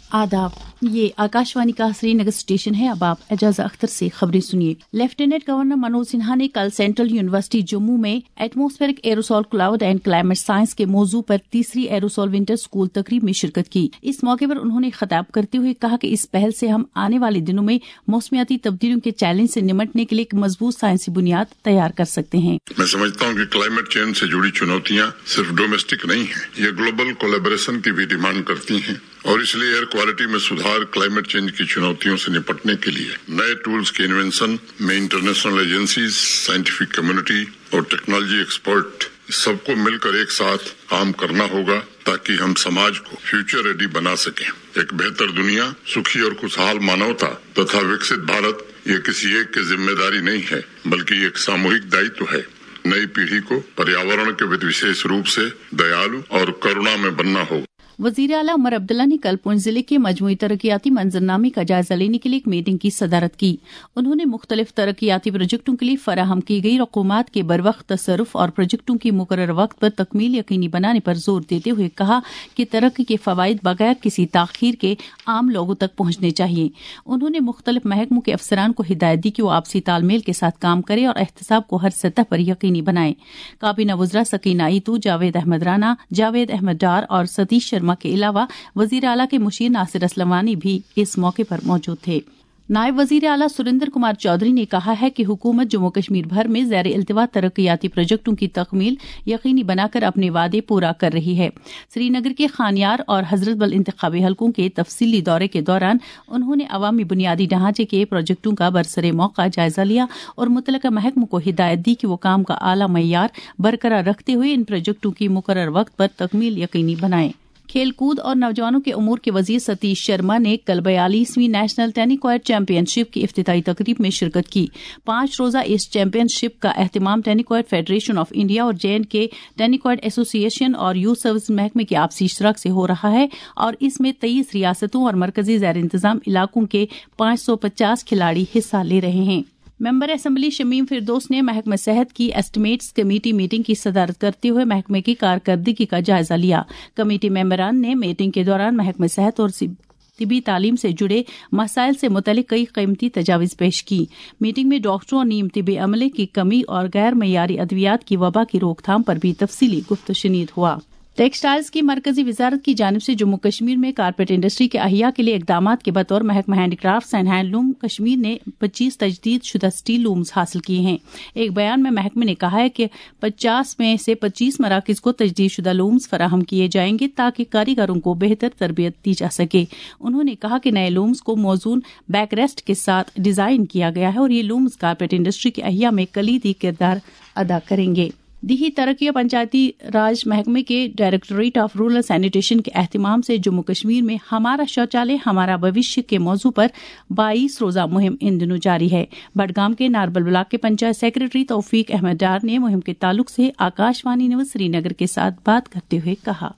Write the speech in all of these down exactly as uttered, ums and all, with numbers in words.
आदाब, ये आकाशवाणी का श्रीनगर स्टेशन है। अब आप एजाजा अख्तर से खबरें सुनिए। लेफ्टिनेंट गवर्नर मनोज सिन्हा ने कल सेंट्रल यूनिवर्सिटी जम्मू में atmospheric aerosol cloud and climate science के मौजू पर तीसरी एरोसोल विंटर स्कूल तकरीब में शिरकत की। इस मौके पर उन्होंने खिताब करते हुए कहा कि इस पहल से हम आने वाले दिनों में मौसमियाती तब्दीलियों के चैलेंज से निपटने के लिए एक मजबूत साइंसी बुनियाद तैयार कर सकते हैं। मैं समझता हूँ कि क्लाइमेट चेंज से जुड़ी चुनौतियाँ सिर्फ डोमेस्टिक नहीं है, ये ग्लोबल कोलैबोरेशन की भी डिमांड करती हैं और इसलिए एयर क्वालिटी में सुधार क्लाइमेट चेंज की चुनौतियों से निपटने के लिए नए टूल्स के इन्वेंशन में इंटरनेशनल एजेंसीज, साइंटिफिक कम्युनिटी और टेक्नोलॉजी एक्सपर्ट सबको मिलकर एक साथ काम करना होगा ताकि हम समाज को फ्यूचर रेडी बना सकें। एक बेहतर दुनिया, सुखी और खुशहाल मानवता तथा विकसित भारत ये किसी एक की जिम्मेदारी नहीं है, बल्कि एक सामूहिक दायित्व है। नई पीढ़ी को पर्यावरण के प्रति विशेष रूप से दयालु और करुणा में बनना होगा। वजीर आला उमर अब्दुल्ला ने कल पुंछ जिले के मजमूई तरक्याती मंजरनामे का जायजा लेने के लिए एक मीटिंग की सदारत की। उन्होंने मुख्तलिफ तरक्याती प्रोजेक्टों के लिए फराहम की गई रकूमात के बरवक्त तसरुफ और प्रोजेक्टों की मुकर्रर वक्त पर तकमील यकीनी बनाने पर जोर देते हुए कहा कि तरक्की के फवाइद बगैर किसी ताखीर के आम लोगों तक पहुंचने चाहिए। उन्होंने मुख्तलिफ महकमों के अफसरान को हिदायत दी कि वो आपसी तालमेल के साथ काम करे और एहतसाब को हर सतह पर यकीनी बनाए। काबीना वज़रा सकीना ईतू, जावेद अहमद राना, जावेद अहमद डार और सतीश शर्मा के अलावा वजीर आला के मुशीर नासिर असलमानी भी इस मौके पर मौजूद थे। नायब वजीर आला सुरेंद्र कुमार चौधरी ने कहा है कि हुकूमत जम्मू कश्मीर भर में ज़ैर इल्तिवा तरक्याती प्रोजेक्टों की तकमील यकीनी बनाकर अपने वादे पूरा कर रही है। श्रीनगर के खानियार और हजरत बल इंतखाबी हलकों के तफसीली दौरे के दौरान उन्होंने अवामी बुनियादी ढांचे के प्रोजेक्टों का बरसरे मौका जायजा लिया और मुतलका महकमों को हिदायत दी कि वो काम का आला मय्यार बरकरार रखते हुए इन प्रोजेक्टों की मुकर्रर वक्त पर तकमील यकीनी बनाएं। खेल कूद और नौजवानों के उमूर के वजीर सतीश शर्मा ने कल बयालीसवीं नेशनल टेनिकॉयड चैंपियनशिप की इफ्तिताई तकरीब में शिरकत की। पांच रोजा इस चैंपियनशिप का एहतमाम टेनिकॉयड फेडरेशन ऑफ इंडिया और J and K tenikoit association और यूथ सर्विस महकमे के आपसी इश्तराक से हो रहा है और इसमें तेईस रियासतों और मरकजी ज़ैर इंतजाम इलाकों के पांच सौ पचास खिलाड़ी हिस्सा ले रहे हैं। मेंबर असम्बली शमीम फिरदौस ने महकमा सेहत की एस्टिमेट्स कमेटी मीटिंग की सदारत करते हुए महकमे की कारकर्दगी का जायजा लिया। कमेटी मेंबरान ने मीटिंग के दौरान महकमा सेहत और तिबी तालीम से जुड़े मसाइल से मुतल्लिक कई कीमती तजावीज़ पेश की। मीटिंग में डॉक्टरों और नीम तिबी अमले की कमी और गैर मयारी अद्वियात की वबा की रोकथाम पर भी तफसीली गुफ्तशनीद हुआ। टेक्सटाइल्स की मरकजी वजारत की जानिब से जम्मू कश्मीर में कारपेट इंडस्ट्री के अहिया के लिए इकदामात के बतौर महकमा हैंडीक्राफ्ट्स एंड हैंडलूम कश्मीर ने पच्चीस तजदीद शुदा स्टील लूम्स हासिल किए हैं। एक बयान में महकमे ने कहा है कि पचास में से पच्चीस मराकज को तजदीद शुदा लूम्स फराहम किए जाएंगे ताकि कारीगरों को बेहतर तरबियत दी जा सके। उन्होंने कहा कि नए लूम्स को मौजून बैकरेस्ट के साथ डिजाइन किया गया है और ये लूम्स कारपेट इंडस्ट्री के अहिया में कलीदी किरदार अदा करेंगे। दिही तरक्की पंचायती राज महकमे के डायरेक्टोरेट ऑफ रूरल सैनिटेशन के एहतमाम से जम्मू कश्मीर में हमारा शौचालय हमारा भविष्य के मौजू पर बाईस रोजा मुहिम इन दिनों जारी है। बडगाम के नारबल ब्लॉक के पंचायत सेक्रेटरी तौफीक अहमद डार ने मुहिम के ताल्लुक से आकाशवाणी न्यूज श्रीनगर के साथ बात करते हुए कहा,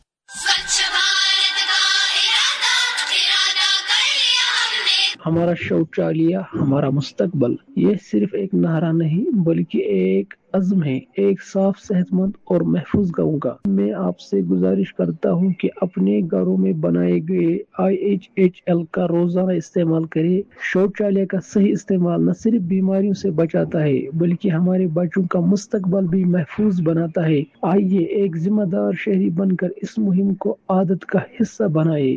हमारा शौचालय हमारा मुस्तकबल ये सिर्फ एक नारा नहीं बल्कि एक अज़्म है, एक साफ, सेहतमंद और महफूज गाँव का। मैं आपसे गुजारिश करता हूँ कि अपने घरों में बनाए गए आई एच एच एल का रोजाना इस्तेमाल करें। शौचालय का सही इस्तेमाल न सिर्फ बीमारियों से बचाता है बल्कि हमारे बच्चों का मुस्तकबल भी महफूज बनाता है। आइए एक जिम्मेदार शहरी बनकर इस मुहिम को आदत का हिस्सा बनाए।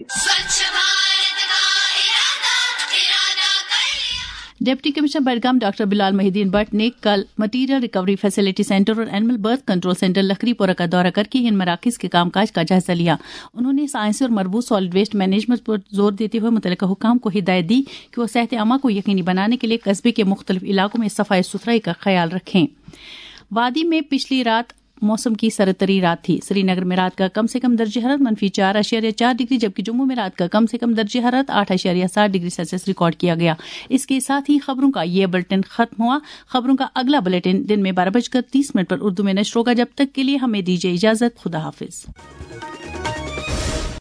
Deputy commissioner Budgam doctor Bilal Mohiuddin Bhat ने कल मटीरियल रिकवरी फैसिलिटी सेंटर और animal birth control centre Lakhripura का दौरा करके इन मराकज के कामकाज का जायजा लिया। उन्होंने साइंसी और मरबूत सॉलिड वेस्ट मैनेजमेंट पर जोर देते हुए मुतल्लिका हुकाम को हिदायत दी कि वो सेहत आमा को यकीनी बनाने के लिए कस्बे के मुख्तलिफ इलाकों में सफाई सुथराई का ख्याल रखें। वादी में पिछली रात मौसम की सरतरी रात थी। श्रीनगर में रात का कम से कम दर्जे हरारत मनफी चार अशियारिया चार डिग्री जबकि जम्मू में रात का कम से कम दर्जे हरारत आठ अशियारिया सात डिग्री सेल्सियस रिकॉर्ड किया गया। इसके साथ ही खबरों का ये बुलेटिन खत्म हुआ। खबरों का अगला बुलेटिन दिन में बारह बजकर तीस मिनट पर उर्दू में नश्र होगा। जब तक के लिए हमें दीजिए इजाजत। खुदा हाफिज।